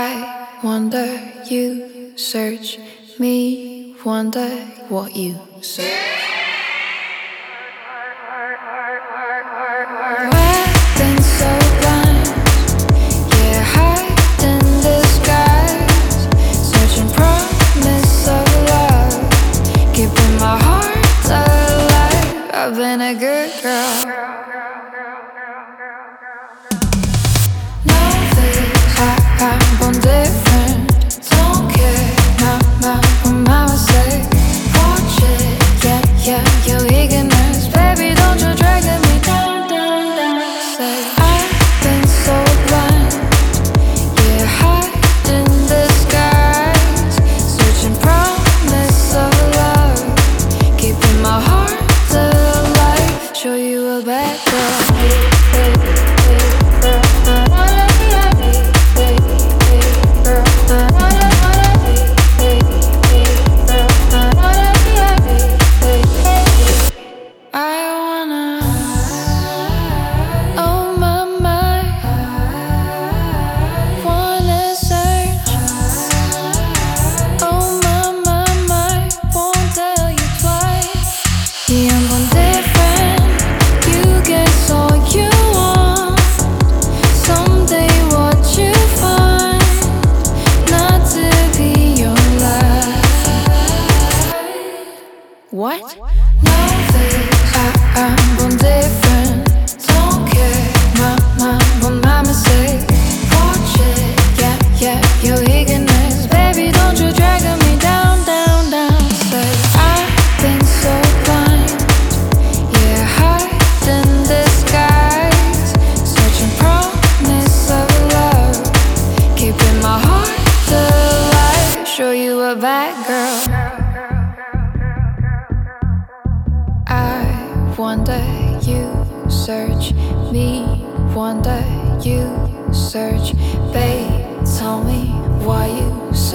I wonder, you search me, wonder what you search. I've been so blind, yeah, hide in disguise, searching promise of love, keeping my heart alive. I've been a good girl. I'm born different, don't care, what mama say. Watch it, yeah, your eagerness. Baby, don't you drag me down. Say, I've been so blind, yeah, hide in disguise, searching promise of love, keeping my heart alive. Show you a bad girl. What? No face, I'm born different. Don't care, what mama say. Watch it, yeah, your eagerness. Baby, don't you drag me down. Say, I've been so blind, yeah, hide in disguise, searching promise of love, keeping my heart alive. Show you a bad girl. Wonder you search me, wonder you search. Babe, tell me why you